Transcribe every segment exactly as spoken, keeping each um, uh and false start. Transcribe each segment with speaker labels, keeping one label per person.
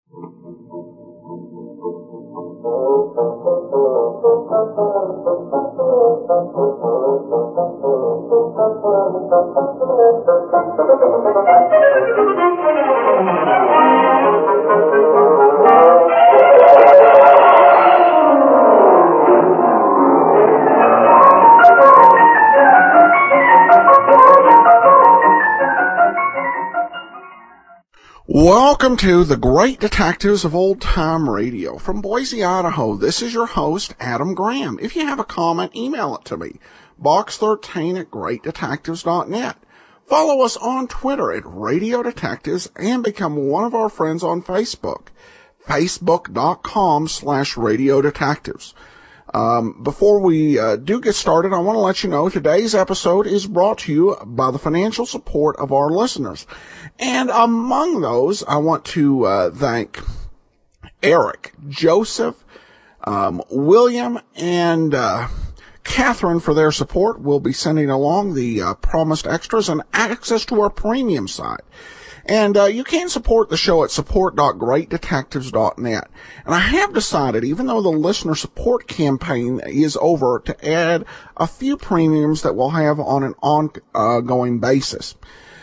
Speaker 1: Welcome to the Great Detectives of Old Time Radio. From Boise, Idaho, this is your host, Adam Graham. If you have a comment, email it to me, box thirteen at great detectives dot net. Follow us on Twitter at Radio Detectives and become one of our friends on Facebook, facebook.com slash Radio Detectives. Um, before we uh, do get started, I want to let you know today's episode is brought to you by the financial support of our listeners. And among those, I want to uh, thank Eric, Joseph, um, William, and uh, Catherine for their support. We'll be sending along the uh, promised extras and access to our premium site. And uh, you can support the show at support dot great detectives dot net. And I have decided, even though the listener support campaign is over, to add a few premiums that we'll have on an ongoing basis.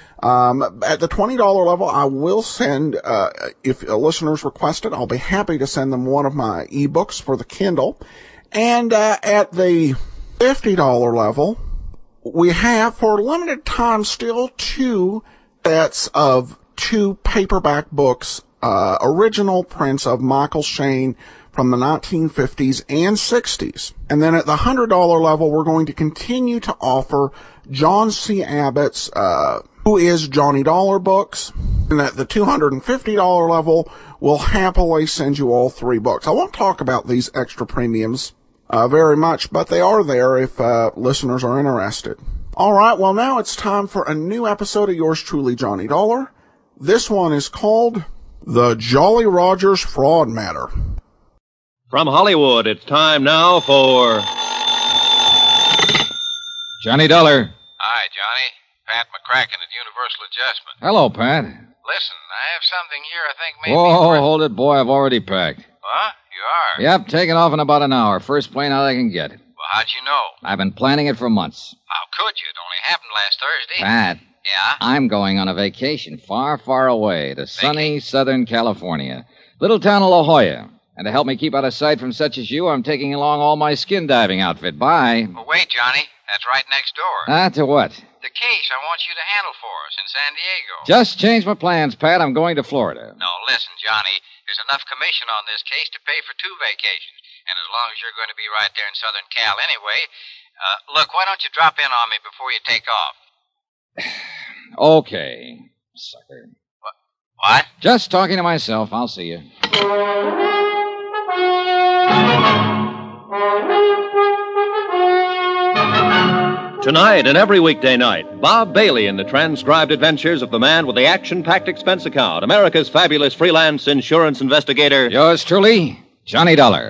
Speaker 1: Um, at the twenty dollars level, I will send, uh, if listeners request it, I'll be happy to send them one of my ebooks for the Kindle. And uh, at the fifty dollars level, we have, for limited time, still two sets of two paperback books, uh, original prints of Michael Shayne from the nineteen fifties and sixties. And then at the one hundred dollars level, we're going to continue to offer John C. Abbott's, uh, Who is Johnny Dollar books. And at the two hundred fifty dollars level, we'll happily send you all three books. I won't talk about these extra premiums, uh, very much, but they are there if, uh, listeners are interested. All right, well, now it's time for a new episode of yours truly, Johnny Dollar. This one is called The Jolly Rogers Fraud Matter.
Speaker 2: From Hollywood, it's time now for
Speaker 3: Johnny Dollar.
Speaker 4: Hi, Johnny. Pat McCracken at Universal Adjustment.
Speaker 3: Hello, Pat.
Speaker 4: Listen, I have something here I think maybe...
Speaker 3: Whoa,
Speaker 4: worth...
Speaker 3: hold it, boy. I've already packed.
Speaker 4: What? You are?
Speaker 3: Yep, taking off in about an hour. First plane out I can get.
Speaker 4: Well, how'd you know?
Speaker 3: I've been planning it for months.
Speaker 4: How could you? It only happened last Thursday.
Speaker 3: Pat.
Speaker 4: Yeah?
Speaker 3: I'm going on a vacation far, far away to sunny Southern California. Little town of La Jolla. And to help me keep out of sight from such as you, I'm taking along all my skin diving outfit. Bye.
Speaker 4: Well, wait, Johnny. That's right next door.
Speaker 3: Ah, to what?
Speaker 4: The case I want you to handle for us in San Diego.
Speaker 3: Just changed my plans, Pat. I'm going to Florida.
Speaker 4: No, listen, Johnny. There's enough commission on this case to pay for two vacations. And as long as you're going to be right there in Southern Cal anyway, uh, look, why don't you drop in on me before you take off?
Speaker 3: Okay, sucker.
Speaker 4: What? What?
Speaker 3: Just talking to myself. I'll see you.
Speaker 2: Tonight and every weekday night, Bob Bailey in the transcribed adventures of the man with the action-packed expense account, America's fabulous freelance insurance investigator.
Speaker 3: Yours truly, Johnny Dollar.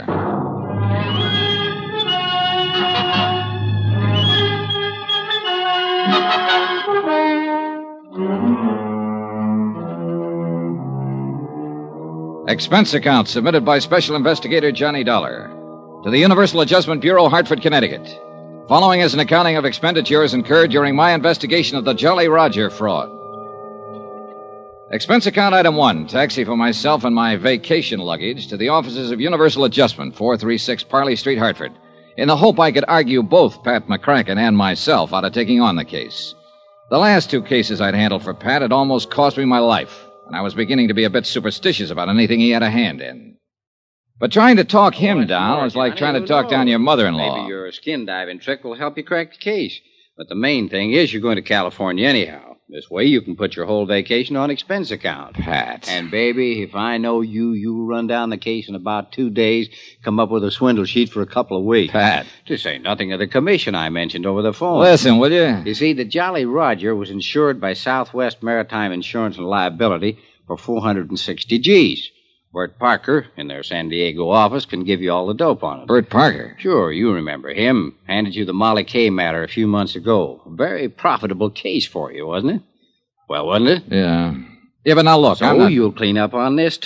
Speaker 3: Expense account submitted by Special Investigator Johnny Dollar to the Universal Adjustment Bureau, Hartford, Connecticut. Following is an accounting of expenditures incurred during my investigation of the Jolly Roger fraud. Expense account item one, taxi for myself and my vacation luggage to the offices of Universal Adjustment, four thirty-six Parley Street, Hartford, in the hope I could argue both Pat McCracken and myself out of taking on the case. The last two cases I'd handled for Pat had almost cost me my life, and I was beginning to be a bit superstitious about anything he had a hand in. But trying to talk him well, down was like trying to talk down your mother-in-law.
Speaker 5: Maybe your skin diving trick will help you crack the case. But the main thing is you're going to California anyhow. This way you can put your whole vacation on expense account.
Speaker 3: Pat.
Speaker 5: And, baby, if I know you, you run down the case in about two days, come up with a swindle sheet for a couple of weeks.
Speaker 3: Pat.
Speaker 5: To say nothing of the commission I mentioned over the phone.
Speaker 3: Listen, will you?
Speaker 5: You see, the Jolly Roger was insured by Southwest Maritime Insurance and Liability for four hundred sixty G's. Bert Parker, in their San Diego office, can give you all the dope on it.
Speaker 3: Bert Parker?
Speaker 5: Sure, you remember him. Handed you the Molly Kay matter a few months ago. A very profitable case for you, wasn't it? Well, wasn't it?
Speaker 3: Yeah. Yeah, but now look,
Speaker 5: so
Speaker 3: I'm not...
Speaker 5: you'll clean up on this, too.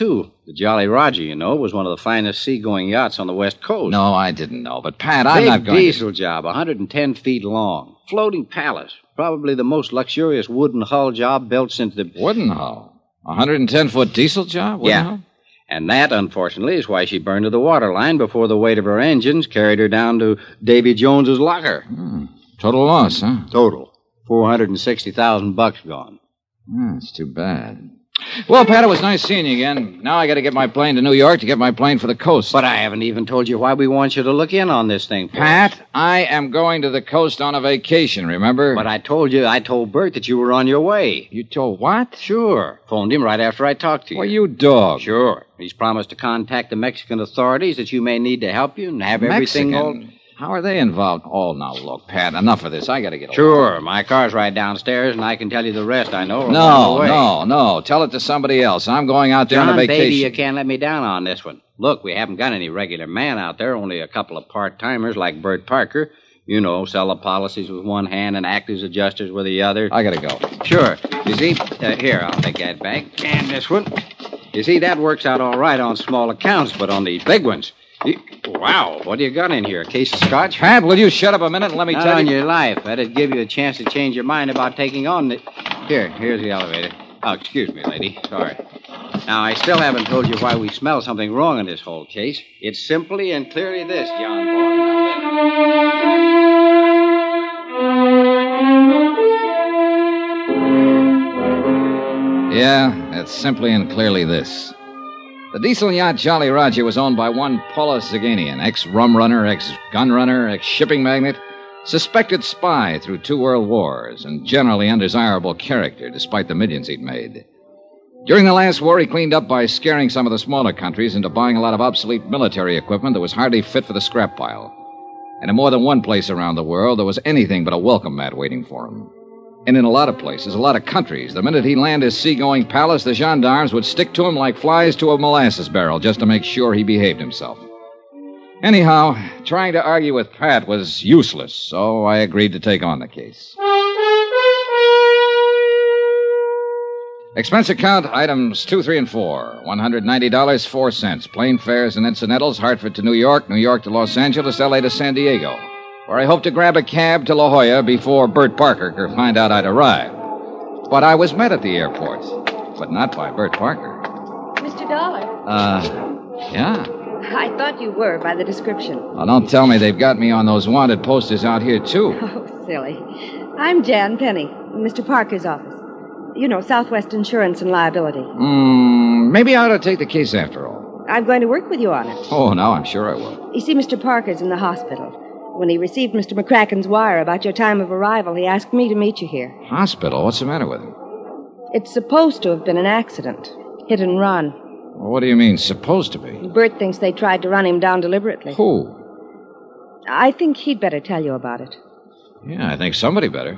Speaker 5: The Jolly Roger, you know, was one of the finest seagoing yachts on the West Coast.
Speaker 3: No, I didn't know. But, Pat, I'm
Speaker 5: Big
Speaker 3: not going
Speaker 5: diesel
Speaker 3: to...
Speaker 5: job, one hundred ten feet long. Floating palace. Probably the most luxurious wooden hull job built since the...
Speaker 3: Wooden hull? A one hundred ten foot diesel job? Wooden
Speaker 5: yeah.
Speaker 3: Hull?
Speaker 5: And that, unfortunately, is why she burned to the waterline before the weight of her engines carried her down to Davy Jones's locker.
Speaker 3: Hmm. Total loss, huh?
Speaker 5: Total. four hundred sixty thousand bucks gone.
Speaker 3: Hmm, that's too bad. Well, Pat, it was nice seeing you again. Now I got to get my plane to New York to get my plane for the coast.
Speaker 5: But I haven't even told you why we want you to look in on this thing,
Speaker 3: Pat, I am going to the coast on a vacation, remember?
Speaker 5: But I told you, I told Bert that you were on your way.
Speaker 3: You told what?
Speaker 5: Sure. Phoned him right after I talked to you.
Speaker 3: Well, you dog.
Speaker 5: Sure. He's promised to contact the Mexican authorities that you may need to help you and have everything all...
Speaker 3: Mexican? How are they involved? Oh, now, look, Pat, enough of this. I got to get along.
Speaker 5: Sure. My car's right downstairs, and I can tell you the rest I know.
Speaker 3: No, no, no. Tell it to somebody else. I'm going out there
Speaker 5: John,
Speaker 3: on a vacation.
Speaker 5: baby, you can't let me down on this one. Look, we haven't got any regular man out there, only a couple of part-timers like Bert Parker. You know, sell the policies with one hand and act as adjusters with the other.
Speaker 3: I got to go.
Speaker 5: Sure. You see, uh, here, I'll take that back. And this one. You see, that works out all right on small accounts, but on these big ones... You, wow, what do you got in here? A case of scotch?
Speaker 3: Pat, will you shut up a minute and let me
Speaker 5: Not
Speaker 3: tell
Speaker 5: on
Speaker 3: you...
Speaker 5: your life. That'd give you a chance to change your mind about taking on the... Here, here's the elevator. Oh, excuse me, lady. Sorry. Now, I still haven't told you why we smell something wrong in this whole case. It's simply and clearly this, John boy.
Speaker 3: Yeah, it's simply and clearly this. The diesel yacht Jolly Roger was owned by one Paulus Zaganian, ex-rum runner, ex-gun runner, ex-shipping magnate, suspected spy through two world wars, and generally undesirable character despite the millions he'd made. During the last war, he cleaned up by scaring some of the smaller countries into buying a lot of obsolete military equipment that was hardly fit for the scrap pile. And in more than one place around the world, there was anything but a welcome mat waiting for him. And in a lot of places, a lot of countries, the minute he landed his seagoing palace, the gendarmes would stick to him like flies to a molasses barrel just to make sure he behaved himself. Anyhow, trying to argue with Pat was useless, so I agreed to take on the case. Expense account, items two, three, and four. one hundred ninety dollars and four cents. Plane fares and incidentals, Hartford to New York, New York to Los Angeles, L A to San Diego, where I hope to grab a cab to La Jolla before Bert Parker could find out I'd arrived. But I was met at the airport, but not by Bert Parker.
Speaker 6: Mister Dollar.
Speaker 3: Uh, yeah?
Speaker 6: I thought you were by the description.
Speaker 3: Well, don't tell me they've got me on those wanted posters out here, too.
Speaker 6: Oh, silly. I'm Jan Penny, Mister Parker's office. You know, Southwest Insurance and Liability.
Speaker 3: Hmm, maybe I ought to take the case after all.
Speaker 6: I'm going to work with you on it.
Speaker 3: Oh, no, I'm sure I will.
Speaker 6: You see, Mister Parker's in the hospital. When he received Mister McCracken's wire about your time of arrival, he asked me to meet you here.
Speaker 3: Hospital? What's the matter with him?
Speaker 6: It's supposed to have been an accident. Hit and run.
Speaker 3: Well, what do you mean, supposed to be?
Speaker 6: Bert thinks they tried to run him down deliberately.
Speaker 3: Who?
Speaker 6: I think he'd better tell you about it.
Speaker 3: Yeah, I think somebody better.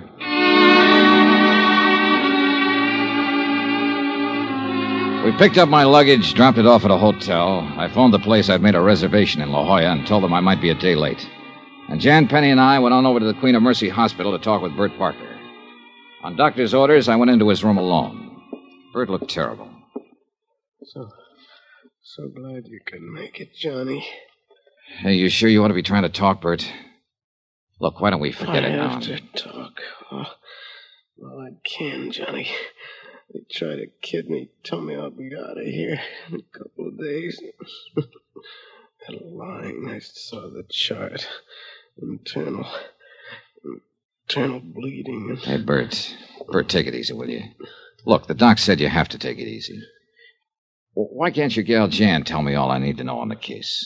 Speaker 3: We picked up my luggage, dropped it off at a hotel. I phoned the place I'd made a reservation in La Jolla and told them I might be a day late. And Jan Penny and I went on over to the Queen of Mercy Hospital to talk with Bert Parker. On doctor's orders, I went into his room alone. Bert looked terrible.
Speaker 7: So, so glad you could make it, Johnny.
Speaker 3: Hey, you sure you want to be trying to talk, Bert? Look, why don't we forget
Speaker 7: I
Speaker 3: it now?
Speaker 7: have to talk. Oh, well, I can, Johnny. They try to kid me, tell me I'll be out of here in a couple of days. That line, I saw the chart. Internal, internal bleeding.
Speaker 3: Hey, Bert. Bert, take it easy, will you? Look, the doc said you have to take it easy. Well, why can't your gal Jan tell me all I need to know on the case?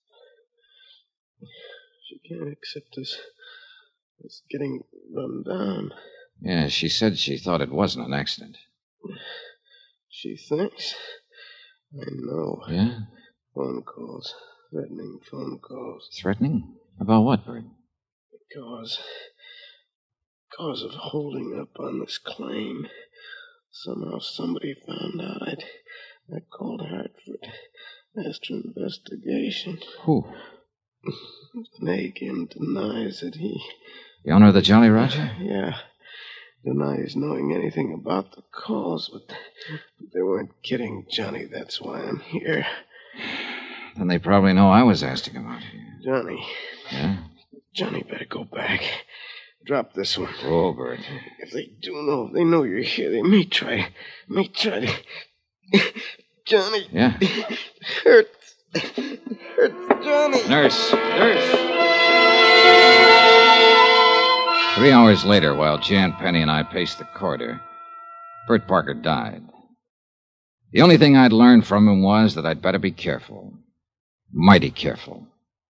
Speaker 7: She can't accept this. It's getting run down.
Speaker 3: Yeah, she said she thought it wasn't an accident.
Speaker 7: She thinks. I know.
Speaker 3: Yeah?
Speaker 7: Phone calls. Threatening phone calls.
Speaker 3: Threatening? About what, Bert?
Speaker 7: Because... Because of holding up on this claim. Somehow somebody found out I'd... I called Hartford. Asked for investigation.
Speaker 3: Who?
Speaker 7: Nagin denies that he...
Speaker 3: The owner of the Jolly Roger?
Speaker 7: Yeah. denies knowing anything about the calls, but they weren't kidding Johnny. That's why I'm here.
Speaker 3: Then they probably know I was asked to come out here.
Speaker 7: Johnny.
Speaker 3: Yeah?
Speaker 7: Johnny better go back. Drop this one.
Speaker 3: Oh, Bert.
Speaker 7: If they do know, if they know you're here, they may try, may try to... Johnny.
Speaker 3: Yeah?
Speaker 7: Hurts. Hurts, Johnny.
Speaker 3: Nurse. Nurse. Three hours later, while Jan Penny and I paced the corridor, Bert Parker died. The only thing I'd learned from him was that I'd better be careful. Mighty careful.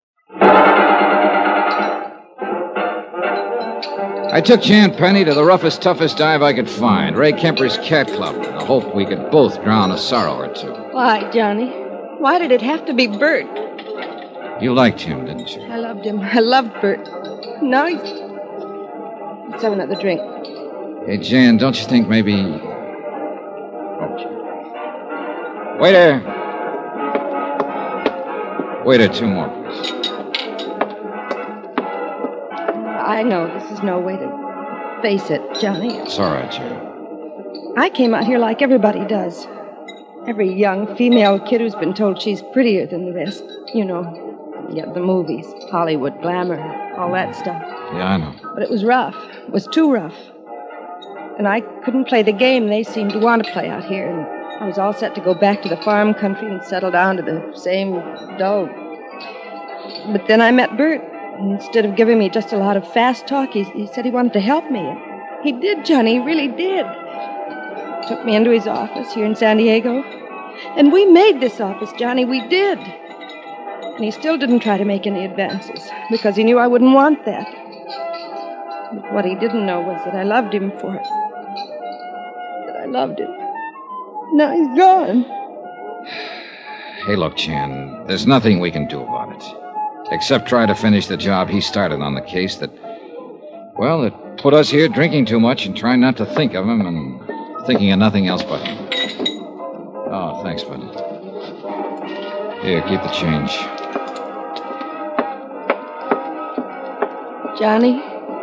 Speaker 3: I took Jan Penny to the roughest, toughest dive I could find, Ray Kemper's Cat Club, in the hope we could both drown a sorrow or two.
Speaker 6: Why, Johnny? Why did it have to be Bert?
Speaker 3: You liked him, didn't you?
Speaker 6: I loved him. I loved Bert. Now he's... Let's have another drink.
Speaker 3: Hey, Jan, don't you think maybe... Oh. Waiter! Waiter, two more, please.
Speaker 6: I know this is no way to face it, Johnny.
Speaker 3: It's all right, Jan.
Speaker 6: I came out here like everybody does. Every young female kid who's been told she's prettier than the rest. You know, yeah, the movies, Hollywood, glamour, all that stuff.
Speaker 3: Yeah, I know.
Speaker 6: But it was rough. It was too rough. And I couldn't play the game they seemed to want to play out here. And I was all set to go back to the farm country and settle down to the same dull... But then I met Bert. Instead of giving me just a lot of fast talk, he, he said he wanted to help me. And he did, Johnny. He really did. Took me into his office here in San Diego. And we made this office, Johnny. We did. And he still didn't try to make any advances because he knew I wouldn't want that. But what he didn't know was that I loved him for it. That I loved him. Now he's gone.
Speaker 3: Hey, look, Jan, there's nothing we can do about it. Except try to finish the job he started on the case that, well, that put us here drinking too much and trying not to think of him and thinking of nothing else but him. Oh, thanks, bud. Here, keep the change.
Speaker 6: Johnny?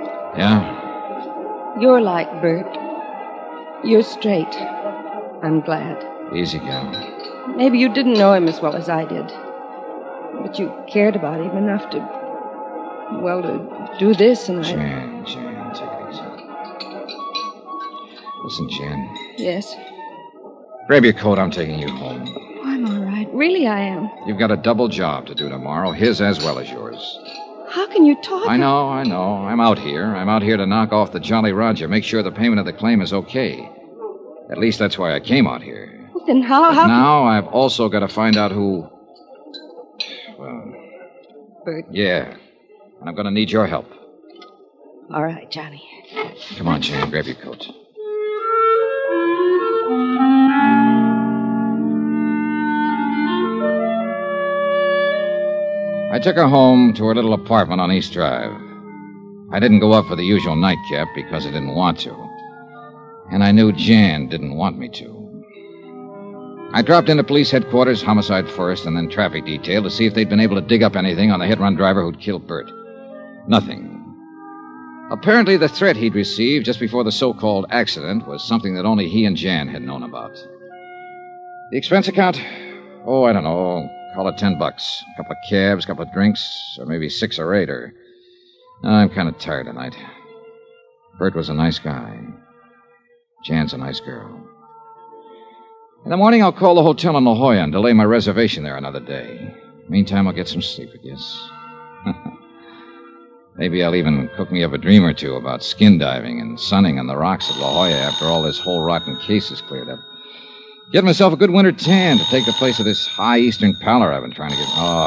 Speaker 3: Yeah?
Speaker 6: You're like Bert. You're straight. I'm glad.
Speaker 3: Easy, gal.
Speaker 6: Maybe you didn't know him as well as I did. But you cared about him enough to, well, to do this and I...
Speaker 3: Jan, Jan, take it easy. Listen, Jan.
Speaker 6: Yes?
Speaker 3: Grab your coat. I'm taking you home.
Speaker 6: Oh, I'm all right. Really, I am.
Speaker 3: You've got a double job to do tomorrow, his as well as yours.
Speaker 6: How can you talk?
Speaker 3: I know, I know. I'm out here. I'm out here to knock off the Jolly Roger, make sure the payment of the claim is okay. At least that's why I came out here.
Speaker 6: Well, then how...
Speaker 3: But
Speaker 6: how
Speaker 3: now I've also got to find out who... Well...
Speaker 6: Bert.
Speaker 3: Yeah. And I'm going to need your help.
Speaker 6: All right, Johnny.
Speaker 3: Come on, Jan. Grab your coat. I took her home to her little apartment on East Drive. I didn't go up for the usual nightcap because I didn't want to. And I knew Jan didn't want me to. I dropped into police headquarters, homicide first, and then traffic detail to see if they'd been able to dig up anything on the hit-run driver who'd killed Bert. Nothing. Apparently, the threat he'd received just before the so-called accident was something that only he and Jan had known about. The expense account? Oh, I don't know. Call it ten bucks. A couple of cabs, a couple of drinks, or maybe six or eight, or... I'm kind of tired tonight. Bert was a nice guy. Jan's a nice girl. In the morning, I'll call the hotel in La Jolla and delay my reservation there another day. Meantime, I'll get some sleep, I guess. Maybe I'll even cook me up a dream or two about skin diving and sunning on the rocks at La Jolla after all this whole rotten case is cleared up. Get myself a good winter tan to take the place of this high eastern pallor I've been trying to get... Oh.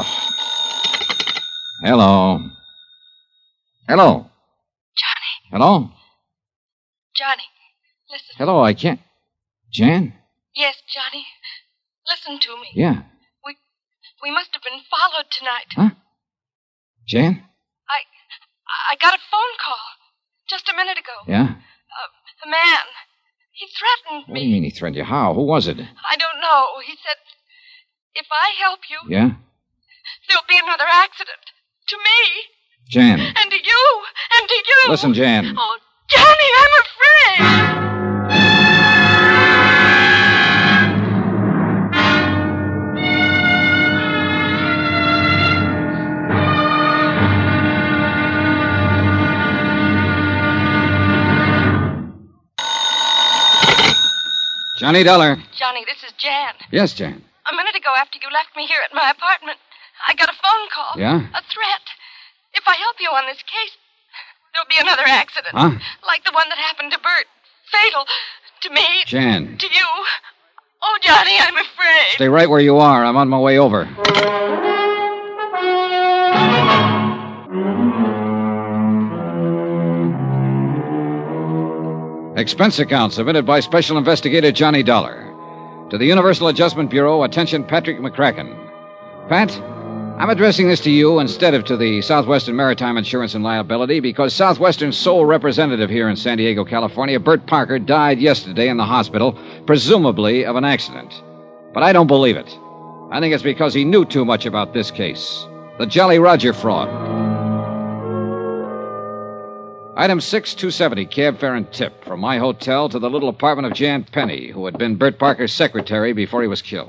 Speaker 3: Hello. Hello.
Speaker 8: Johnny.
Speaker 3: Hello?
Speaker 8: Johnny, listen.
Speaker 3: Hello, I can't... Jan?
Speaker 8: Yes, Johnny. Listen to me.
Speaker 3: Yeah.
Speaker 8: We we must have been followed tonight.
Speaker 3: Huh? Jan?
Speaker 8: I I got a phone call just a minute ago.
Speaker 3: Yeah?
Speaker 8: Uh, a man. He threatened me.
Speaker 3: What do you mean he threatened you? How? Who was it?
Speaker 8: I don't know. He said, if I help you...
Speaker 3: Yeah?
Speaker 8: There'll be another accident. To me.
Speaker 3: Jan.
Speaker 8: And to you. And to you.
Speaker 3: Listen, Jan.
Speaker 8: Oh, Johnny, I'm afraid.
Speaker 3: Johnny Dollar.
Speaker 8: Johnny, this is Jan.
Speaker 3: Yes, Jan.
Speaker 8: A minute ago, after you left me here at my apartment, I got a phone call.
Speaker 3: Yeah?
Speaker 8: A threat. If I help you on this case, there'll be another accident.
Speaker 3: Huh?
Speaker 8: Like the one that happened to Bert. Fatal. To me.
Speaker 3: Jan.
Speaker 8: To you. Oh, Johnny, I'm afraid.
Speaker 3: Stay right where you are. I'm on my way over. Expense account submitted by Special Investigator Johnny Dollar. To the Universal Adjustment Bureau, attention Patrick McCracken. Pat, I'm addressing this to you instead of to the Southwestern Maritime Insurance and Liability because Southwestern's sole representative here in San Diego, California, Bert Parker, died yesterday in the hospital, presumably of an accident. But I don't believe it. I think it's because he knew too much about this case. The Jolly Roger fraud. Item six two seventy, cab fare and tip, from my hotel to the little apartment of Jan Penny, who had been Bert Parker's secretary before he was killed.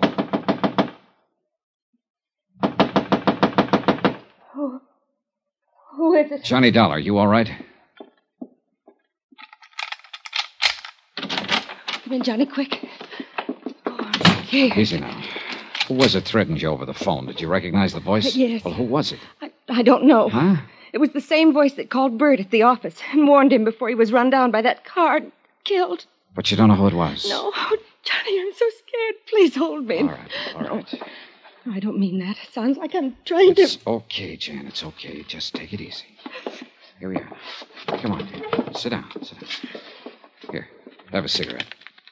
Speaker 6: Who, who is it?
Speaker 3: Johnny Dollar, you all right?
Speaker 6: Come in, Johnny, quick. Oh, okay.
Speaker 3: Easy now. Who was it threatened you over the phone? Did you recognize the voice?
Speaker 6: Yes.
Speaker 3: Well, who was it?
Speaker 6: I, I don't know.
Speaker 3: Huh?
Speaker 6: It was the same voice that called Bert at the office and warned him before he was run down by that car and killed.
Speaker 3: But you don't know who it was?
Speaker 6: No. Oh, Johnny, I'm so scared. Please hold me.
Speaker 3: All right, all right.
Speaker 6: No, I don't mean that. It sounds like I'm trying
Speaker 3: It's
Speaker 6: to...
Speaker 3: okay, Jan. It's okay. Just take it easy. Here we are. Come on, dear. Sit down. Sit down. Here, have a cigarette.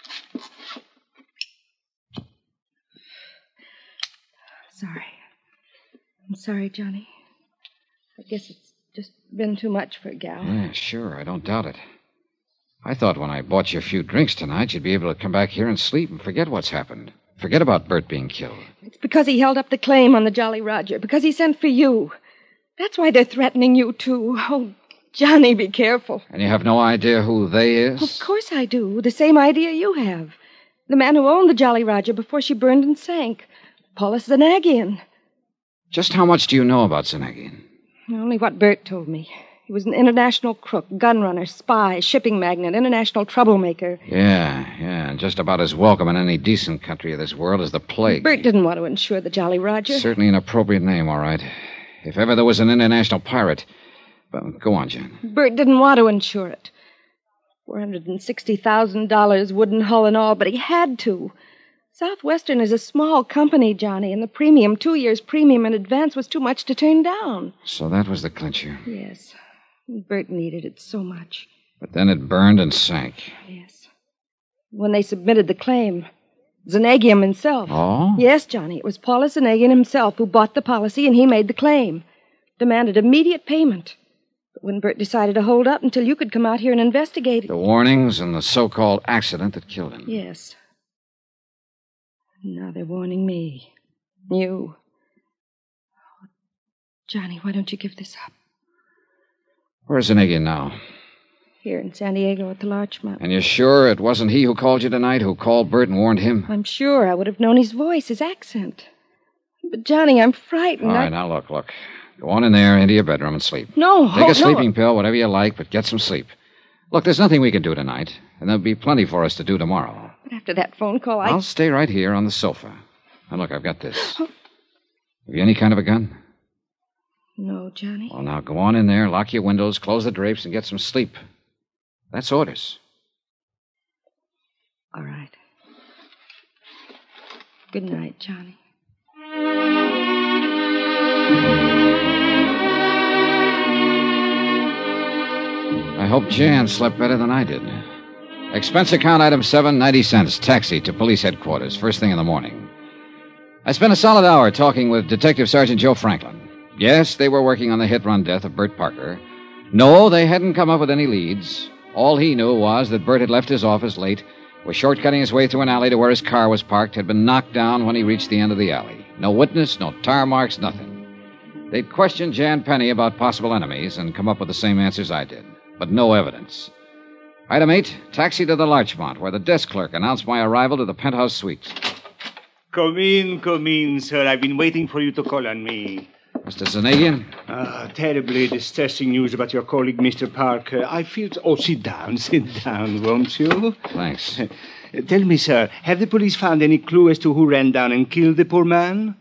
Speaker 6: Sorry. I'm sorry, Johnny. I guess it's just been too much for a gal.
Speaker 3: Yeah, sure. I don't doubt it. I thought when I bought you a few drinks tonight, you'd be able to come back here and sleep and forget what's happened. Forget about Bert being killed.
Speaker 6: It's because he held up the claim on the Jolly Roger. Because he sent for you. That's why they're threatening you, too. Oh, Johnny, be careful.
Speaker 3: And you have no idea who they is?
Speaker 6: Of course I do. The same idea you have. The man who owned the Jolly Roger before she burned and sank. Paulus Zanagian.
Speaker 3: Just how much do you know about Zanagian?
Speaker 6: Only what Bert told me. He was an international crook, gun runner, spy, shipping magnate, international troublemaker.
Speaker 3: Yeah, yeah, and just about as welcome in any decent country of this world as the plague.
Speaker 6: Bert didn't want to insure the Jolly Roger.
Speaker 3: Certainly an appropriate name, all right. If ever there was an international pirate. But go on, Jan.
Speaker 6: Bert didn't want to insure it. four hundred sixty thousand dollars, wooden hull and all, but he had to. Southwestern is a small company, Johnny, and the premium, two years' premium in advance, was too much to turn down.
Speaker 3: So that was the clincher.
Speaker 6: Yes. Bert needed it so much.
Speaker 3: But then it burned and sank.
Speaker 6: Yes. When they submitted the claim, Zanagian himself.
Speaker 3: Oh?
Speaker 6: Yes, Johnny. It was Paulus Zanagian himself who bought the policy, and he made the claim. Demanded immediate payment. But when Bert decided to hold up until you could come out here and investigate it.
Speaker 3: The warnings and the so-called accident that killed him.
Speaker 6: Yes. Now they're warning me. You. Oh, Johnny, why don't you give this up?
Speaker 3: Where's Zanagian now?
Speaker 6: Here in San Diego at the Larchmont.
Speaker 3: And you're sure it wasn't he who called you tonight, who called Bert and warned him?
Speaker 6: I'm sure. I would have known his voice, his accent. But, Johnny, I'm frightened.
Speaker 3: All right,
Speaker 6: I...
Speaker 3: now look, look. Go on in there into your bedroom and sleep.
Speaker 6: No,
Speaker 3: Take
Speaker 6: oh,
Speaker 3: a sleeping
Speaker 6: no.
Speaker 3: pill, whatever you like, but get some sleep. Look, there's nothing we can do tonight, and there'll be plenty for us to do tomorrow.
Speaker 6: But after that phone call, I...
Speaker 3: I'll stay right here on the sofa. And look, I've got this. Have you any kind of a gun?
Speaker 6: No, Johnny.
Speaker 3: Well, now go on in there, lock your windows, close the drapes, and get some sleep. That's orders.
Speaker 6: All right. Good night, Johnny.
Speaker 3: I hope Jan slept better than I did. Expense account item seven, ninety cents. Taxi to police headquarters, first thing in the morning. I spent a solid hour talking with Detective Sergeant Joe Franklin. Yes, they were working on the hit-run death of Bert Parker. No, they hadn't come up with any leads. All he knew was that Bert had left his office late, was shortcutting his way through an alley to where his car was parked, had been knocked down when he reached the end of the alley. No witness, no tar marks, nothing. They'd questioned Jan Penny about possible enemies and come up with the same answers I did. But no evidence. Item eight, taxi to the Larchmont, where the desk clerk announced my arrival to the penthouse suite.
Speaker 9: Come in, come in, sir. I've been waiting for you to call on me.
Speaker 3: Mister Zanagian?
Speaker 9: Ah, terribly distressing news about your colleague, Mister Parker. I feel... To... Oh, sit down, sit down, won't you?
Speaker 3: Thanks.
Speaker 9: Tell me, sir, have the police found any clue as to who ran down and killed the poor man?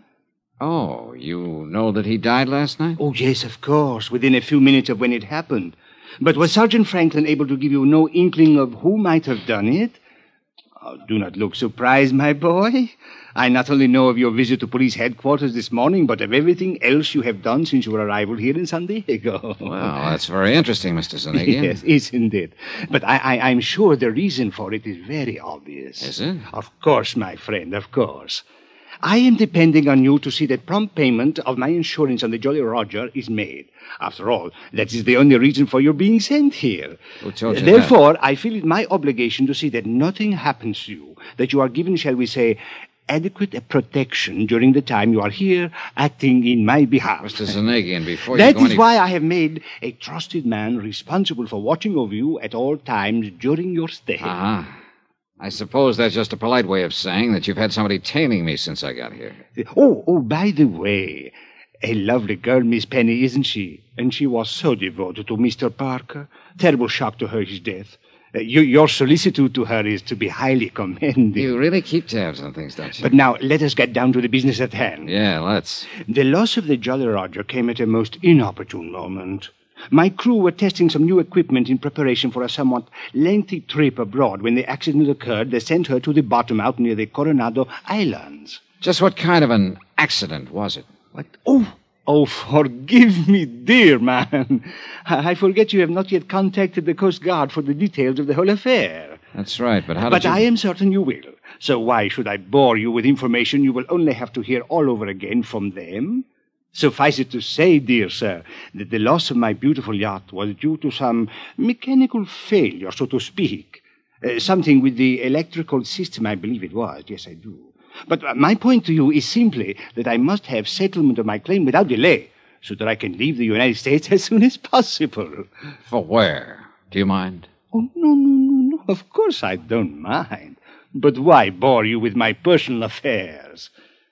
Speaker 3: Oh, you know that he died last night?
Speaker 9: Oh, yes, of course, within a few minutes of when it happened. But was Sergeant Franklin able to give you no inkling of who might have done it? Oh, do not look surprised, my boy. I not only know of your visit to police headquarters this morning, but of everything else you have done since your arrival here in San Diego.
Speaker 3: Well, that's very interesting, Mister Zanagian.
Speaker 9: Yes, isn't it? But I, I, I'm sure the reason for it is very obvious.
Speaker 3: Is it?
Speaker 9: Of course, my friend, of course. I am depending on you to see that prompt payment of my insurance on the Jolly Roger is made. After all, that is the only reason for your being sent here.
Speaker 3: Who told you
Speaker 9: Therefore,
Speaker 3: that?
Speaker 9: I feel it my obligation to see that nothing happens to you, that you are given, shall we say, adequate protection during the time you are here acting in my behalf.
Speaker 3: Mister Zanagian, before
Speaker 9: That
Speaker 3: you go
Speaker 9: is
Speaker 3: any...
Speaker 9: why I have made a trusted man responsible for watching over you at all times during your stay.
Speaker 3: Uh-huh. I suppose that's just a polite way of saying that you've had somebody tailing me since I got here.
Speaker 9: Oh, oh, by the way, a lovely girl, Miss Penny, isn't she? And she was so devoted to Mister Parker. Terrible shock to her, his death. Uh, you, your solicitude to her is to be highly commended.
Speaker 3: You really keep tabs on things, don't you?
Speaker 9: But now, let us get down to the business at hand.
Speaker 3: Yeah, let's.
Speaker 9: The loss of the Jolly Roger came at a most inopportune moment. My crew were testing some new equipment in preparation for a somewhat lengthy trip abroad. When the accident occurred, they sent her to the bottom out near the Coronado Islands.
Speaker 3: Just what kind of an accident was it?
Speaker 9: What? Oh, oh, forgive me, dear man. I forget you have not yet contacted the Coast Guard for the details of the whole affair.
Speaker 3: That's right, but how did
Speaker 9: But
Speaker 3: you...
Speaker 9: I am certain you will. So why should I bore you with information you will only have to hear all over again from them? Suffice it to say, dear sir, that the loss of my beautiful yacht was due to some mechanical failure, so to speak. Uh, something with the electrical system, I believe it was. Yes, I do. But uh, my point to you is simply that I must have settlement of my claim without delay, so that I can leave the United States as soon as possible.
Speaker 3: For where? Do you mind?
Speaker 9: Oh, no, no, no, no. Of course I don't mind. But why bore you with my personal affairs?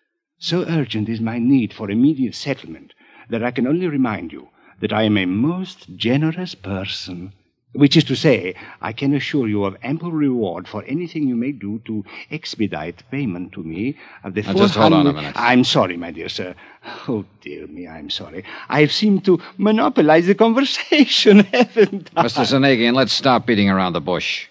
Speaker 9: So urgent is my need for immediate settlement that I can only remind you that I am a most generous person. Which is to say, I can assure you of ample reward for anything you may do to expedite payment to me of the
Speaker 3: Now, just hold on a minute.
Speaker 9: I'm sorry, my dear sir. Oh, dear me, I'm sorry. I've seemed to monopolize the conversation, haven't I?
Speaker 3: Mister Zanagian, let's stop beating around the bush.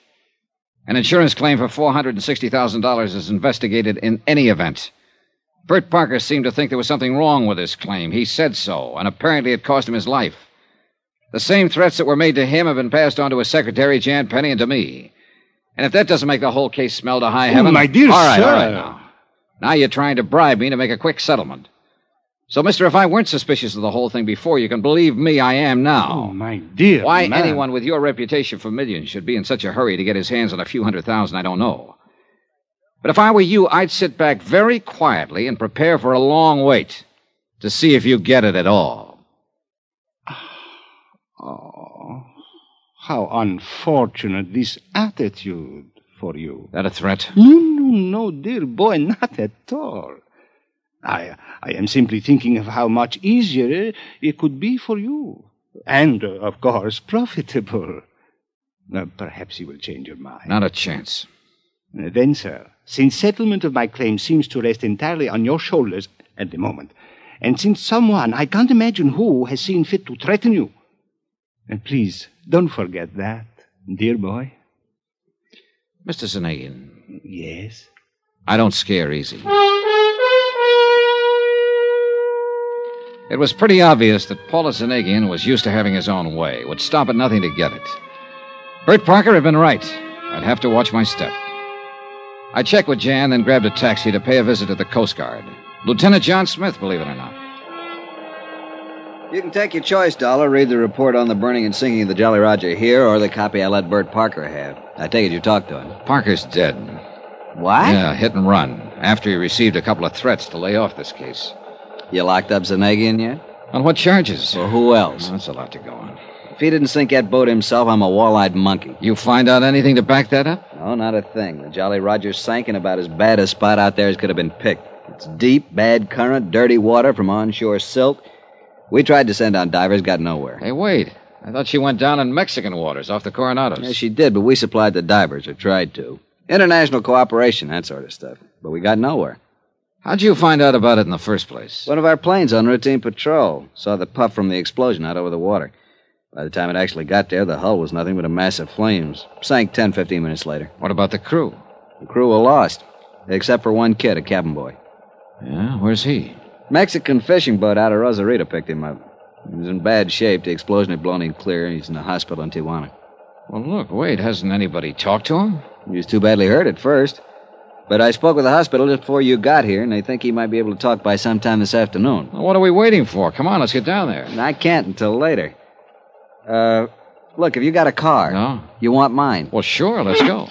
Speaker 3: An insurance claim for four hundred sixty thousand dollars is investigated in any event. Bert Parker seemed to think there was something wrong with his claim. He said so, and apparently it cost him his life. The same threats that were made to him have been passed on to his secretary, Jan Penny, and to me. And if that doesn't make the whole case smell to high heaven...
Speaker 9: Oh, my dear
Speaker 3: all right,
Speaker 9: sir.
Speaker 3: all right, now. Now you're trying to bribe me to make a quick settlement. So, mister, if I weren't suspicious of the whole thing before, you can believe me, I am now.
Speaker 9: Oh, my dear
Speaker 3: Why
Speaker 9: man.
Speaker 3: anyone with your reputation for millions should be in such a hurry to get his hands on a few hundred thousand, I don't know. But if I were you, I'd sit back very quietly and prepare for a long wait to see if you get it at all.
Speaker 9: Oh, how unfortunate this attitude for you.
Speaker 3: That a threat?
Speaker 9: No, no, no, dear boy, not at all. I, I am simply thinking of how much easier it could be for you. And, uh, of course, profitable. Uh, perhaps you will change your mind.
Speaker 3: Not a chance.
Speaker 9: Uh, then, sir, since settlement of my claim seems to rest entirely on your shoulders at the moment, and since someone, I can't imagine who, has seen fit to threaten you, and please, don't forget that, dear boy.
Speaker 3: Mister Zanagian.
Speaker 9: Yes?
Speaker 3: I don't scare easy. It was pretty obvious that Paula Zanagian was used to having his own way, would stop at nothing to get it. Bert Parker had been right. I'd have to watch my step. I checked with Jan, then grabbed a taxi to pay a visit to the Coast Guard. Lieutenant John Smith, believe it or not.
Speaker 10: You can take your choice, Dollar. Read the report on the burning and sinking of the Jolly Roger here, or the copy I let Bert Parker have. I take it you talked to him.
Speaker 3: Parker's dead.
Speaker 10: What?
Speaker 3: Yeah, hit and run, after he received a couple of threats to lay off this case.
Speaker 10: You locked up Zanagian yet?
Speaker 3: On what charges?
Speaker 10: Well, who else?
Speaker 3: Well, that's a lot to go on.
Speaker 10: If he didn't sink that boat himself, I'm a wall-eyed monkey.
Speaker 3: You find out anything to back that up?
Speaker 10: No, not a thing. The Jolly Roger sank in about as bad a spot out there as could have been picked. It's deep, bad current, dirty water from onshore silt. We tried to send on divers, got nowhere.
Speaker 3: Hey, wait. I thought she went down in Mexican waters off the Coronados.
Speaker 10: Yeah, she did, but we supplied the divers, or tried to. International cooperation, that sort of stuff. But we got nowhere.
Speaker 3: How'd you find out about it in the first place?
Speaker 10: One of our planes on routine patrol saw the puff from the explosion out over the water. By the time it actually got there, the hull was nothing but a mass of flames. Sank ten, fifteen minutes later.
Speaker 3: What about the crew?
Speaker 10: The crew were lost, except for one kid, a cabin boy.
Speaker 3: Yeah, where's he?
Speaker 10: Mexican fishing boat out of Rosarito picked him up. He was in bad shape. The explosion had blown him clear. He's in the hospital in Tijuana.
Speaker 3: Well, look, wait, hasn't anybody talked to him?
Speaker 10: He was too badly hurt at first. But I spoke with the hospital just before you got here, and they think he might be able to talk by sometime this afternoon.
Speaker 3: Well, what are we waiting for? Come on, let's get down there.
Speaker 10: And I can't until later. Uh, look, have you got a car?
Speaker 3: No.
Speaker 10: You want mine?
Speaker 3: Well, sure, let's go.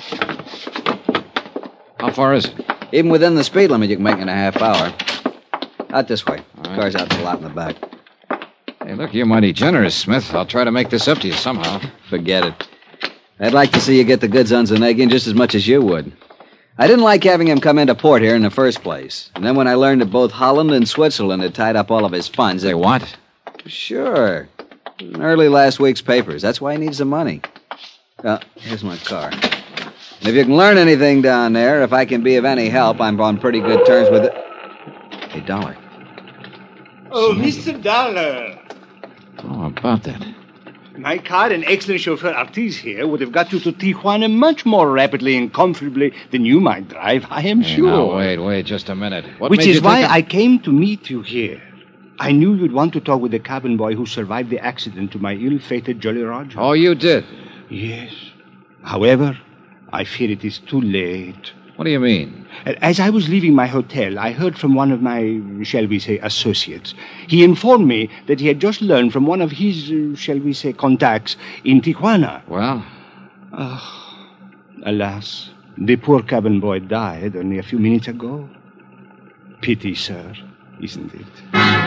Speaker 3: How far is it?
Speaker 10: Even within the speed limit, you can make it in a half hour. Out this way. The car's out in the lot in the back.
Speaker 3: Hey, look, you're mighty generous, Smith. I'll try to make this up to you somehow.
Speaker 10: Forget it. I'd like to see you get the goods on Zanegian just as much as you would. I didn't like having him come into port here in the first place. And then when I learned that both Holland and Switzerland had tied up all of his funds...
Speaker 3: They what?
Speaker 10: Sure. In early last week's papers. That's why he needs the money. Uh, here's my car. And if you can learn anything down there, if I can be of any help, I'm on pretty good terms with it. Hey, Dollar.
Speaker 9: Oh, Mister Dollar.
Speaker 3: Oh, about that.
Speaker 9: My car and excellent chauffeur Ortiz here would have got you to Tijuana much more rapidly and comfortably than you might drive, I am
Speaker 3: Hey,
Speaker 9: sure.
Speaker 3: now, wait, wait, just a minute. What
Speaker 9: Which
Speaker 3: made
Speaker 9: is
Speaker 3: you
Speaker 9: why
Speaker 3: take a-
Speaker 9: I came to meet you here. I knew you'd want to talk with the cabin boy who survived the accident to my ill-fated Jolly Roger.
Speaker 3: Oh, you did?
Speaker 9: Yes. However, I fear it is too late.
Speaker 3: What do you mean?
Speaker 9: As I was leaving my hotel, I heard from one of my, shall we say, associates. He informed me that he had just learned from one of his, uh, shall we say, contacts in Tijuana.
Speaker 3: Well?
Speaker 9: Oh, alas, the poor cabin boy died only a few minutes ago. Pity, sir, isn't it?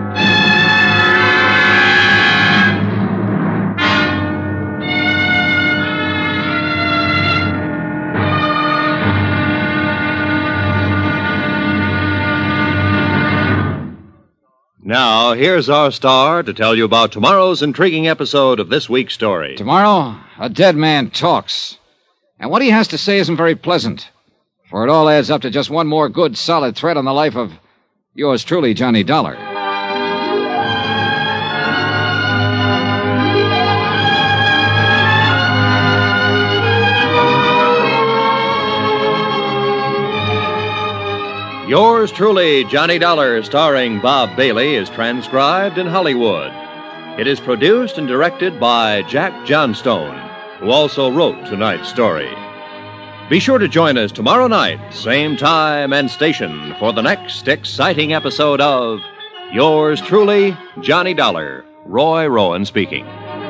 Speaker 2: Now, here's our star to tell you about tomorrow's intriguing episode of this week's story.
Speaker 3: Tomorrow, a dead man talks. And what he has to say isn't very pleasant. For it all adds up to just one more good, solid thread on the life of yours truly, Johnny Dollar.
Speaker 2: Yours truly, Johnny Dollar, starring Bob Bailey, is transcribed in Hollywood. It is produced and directed by Jack Johnstone, who also wrote tonight's story. Be sure to join us tomorrow night, same time and station, for the next exciting episode of Yours truly, Johnny Dollar. Roy Rowan speaking.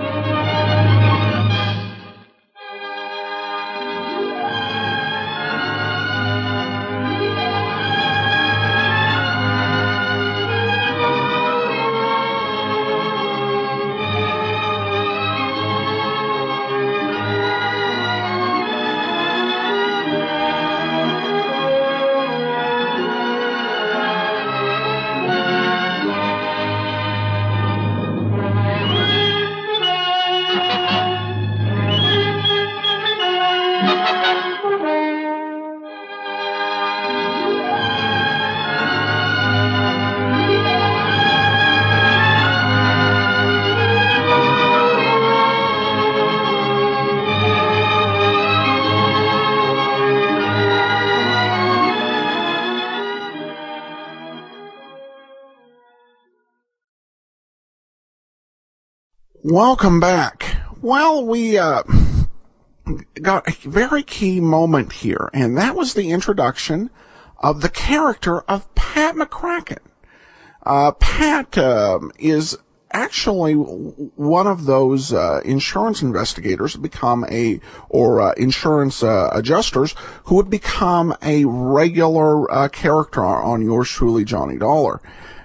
Speaker 1: Welcome back. Well, we uh, got a very key moment here, and that was the introduction of the character of Pat McCracken. Uh, Pat um, is actually one of those uh, insurance investigators who become a, or uh, insurance uh, adjusters who would become a regular uh, character on Yours Truly, Johnny Dollar.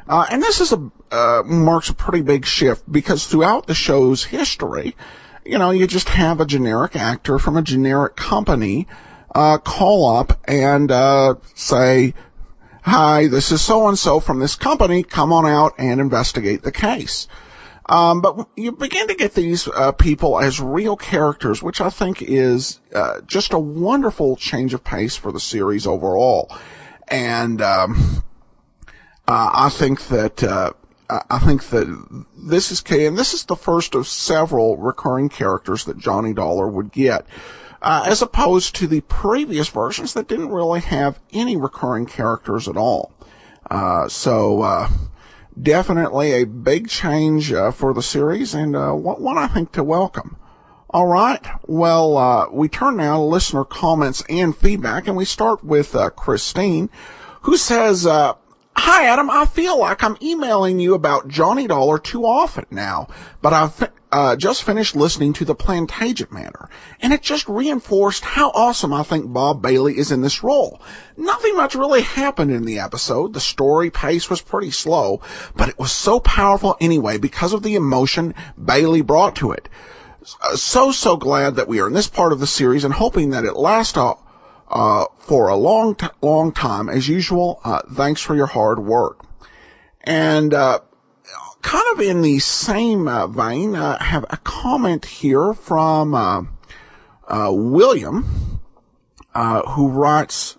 Speaker 1: Uh, and this is a, uh, marks a pretty big shift because throughout the show's history, you know, you just have a generic actor from a generic company, uh, call up and, uh, say, hi, this is so-and-so from this company, come on out and investigate the case. Um, but you begin to get these, uh, people as real characters, which I think is, uh, just a wonderful change of pace for the series overall. And, um, Uh, I think that, uh, I think that this is key, and this is the first of several recurring characters that Johnny Dollar would get, uh, as opposed to the previous versions that didn't really have any recurring characters at all. Uh, so, uh, definitely a big change, uh, for the series, and, uh, one I think to welcome. All right. Well, uh, we turn now to listener comments and feedback, and we start with, uh, Christine, who says, uh, hi, Adam. I feel like I'm emailing you about Johnny Dollar too often now, but I've uh, just finished listening to the Plantagenet Matter, and it just reinforced how awesome I think Bob Bailey is in this role. Nothing much really happened in the episode. The story pace was pretty slow, but it was so powerful anyway because of the emotion Bailey brought to it. So, so glad that we are in this part of the series and hoping that it lasts uh, Uh, for a long, t- long time. As usual, uh, thanks for your hard work. And, uh, kind of in the same, uh, vein, uh, have a comment here from, uh, uh, William, uh, who writes,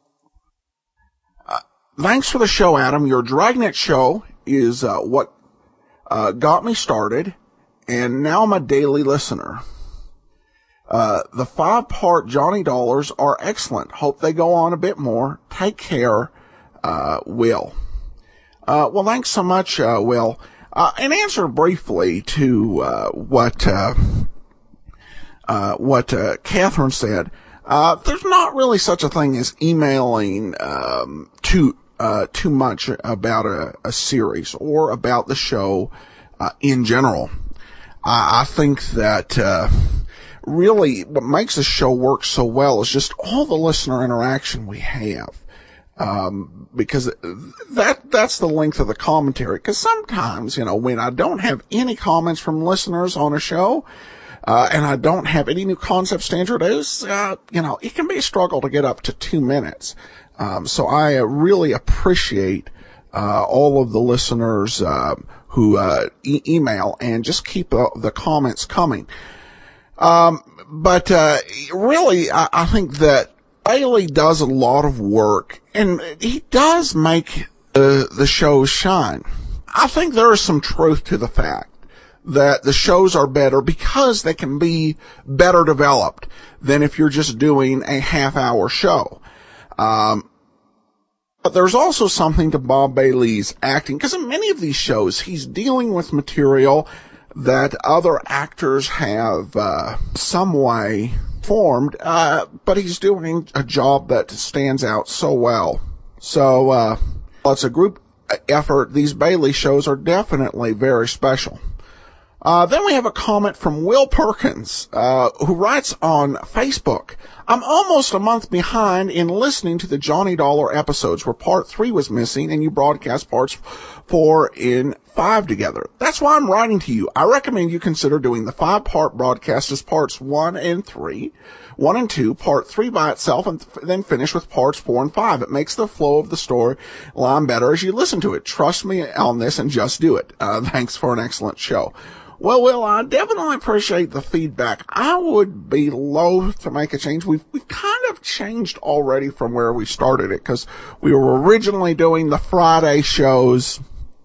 Speaker 1: uh, thanks for the show, Adam. Your Dragnet show is, uh, what, uh, got me started, and now I'm a daily listener. Uh, the five-part Johnny Dollars are excellent. Hope they go on a bit more. Take care, uh, Will. Uh, well, thanks so much, uh, Will. Uh, in answer briefly to, uh, what, uh, uh, what, uh, Catherine said, uh, there's not really such a thing as emailing, um, too, uh, too much about a, a series or about the show, uh, in general. I, I think that, uh, really, what makes the show work so well is just all the listener interaction we have. Um, because that, that's the length of the commentary. Cause sometimes, you know, when I don't have any comments from listeners on a show, uh, and I don't have any new concepts to introduce, uh, you know, it can be a struggle to get up to two minutes. Um, so I uh, really appreciate, uh, all of the listeners, uh, who, uh, e- email and just keep uh, the comments coming. Um, but, uh, really, I, I think that Bailey does a lot of work, and he does make, uh, the shows shine. I think there is some truth to the fact that the shows are better because they can be better developed than if you're just doing a half-hour show. Um, but there's also something to Bob Bailey's acting, because in many of these shows, he's dealing with material that other actors have, uh, some way formed, uh, but he's doing a job that stands out so well. So, uh, well, it's a group effort. These Bailey shows are definitely very special. Uh, then we have a comment from Will Perkins, uh, who writes on Facebook, I'm almost a month behind in listening to the Johnny Dollar episodes where part three was missing and you broadcast parts four and five together. That's why I'm writing to you. I recommend you consider doing the five-part broadcast as parts one and three, one and two, part three by itself, and th- then finish with parts four and five. It makes the flow of the story line better as you listen to it. Trust me on this and just do it. Uh, thanks for an excellent show. Well, Will, I definitely appreciate the feedback. I would be loath to make a change. We've, we've kind of changed already from where we started it, because we were originally doing the Friday shows,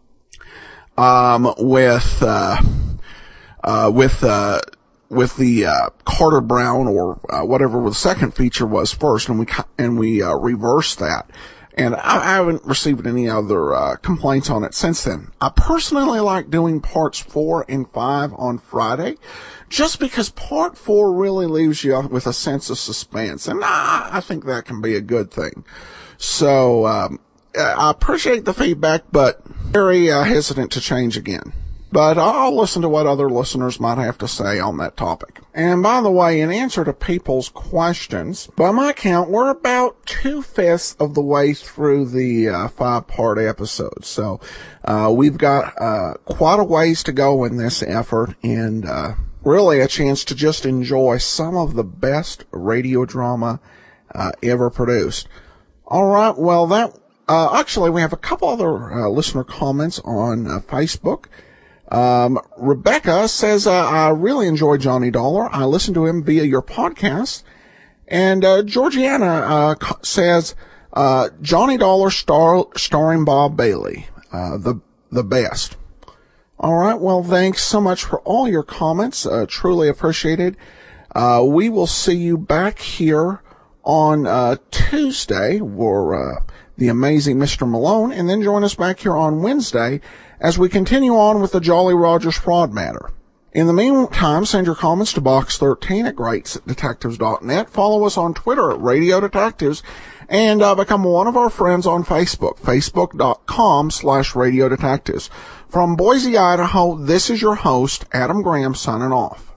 Speaker 1: um, with, uh, uh, with, uh, with the, uh, Carter Brown or, uh, whatever the second feature was first, and we, and we, uh, reversed that. And I, I haven't received any other, uh, complaints on it since then. I personally like doing parts four and five on Friday, just because part four really leaves you with a sense of suspense. And I, I think that can be a good thing. So, um, I appreciate the feedback, but very uh, hesitant to change again. But I'll listen to what other listeners might have to say on that topic. And by the way, in answer to people's questions, by my count, we're about two-fifths of the way through the uh, five-part episode. So uh, we've got uh, quite a ways to go in this effort, and uh, really a chance to just enjoy some of the best radio drama uh, ever produced. All right, well, that uh, actually, we have a couple other uh, listener comments on uh, Facebook. Um, Rebecca says, uh, I really enjoy Johnny Dollar. I listen to him via your podcast. And, uh, Georgiana, uh, says, uh, Johnny Dollar star, starring Bob Bailey, uh, the, the best. All right. Well, thanks so much for all your comments. Uh, truly appreciated. Uh, we will see you back here on, uh, Tuesday for, uh, the amazing Mister Malone, and then join us back here on Wednesday as we continue on with the Jolly Rogers fraud matter. In the meantime, send your comments to box thirteen at great detectives dot net. Follow us on Twitter at Radio Detectives, and uh, become one of our friends on Facebook, facebook.com slash Radio Detectives. From Boise, Idaho, this is your host, Adam Graham, signing off.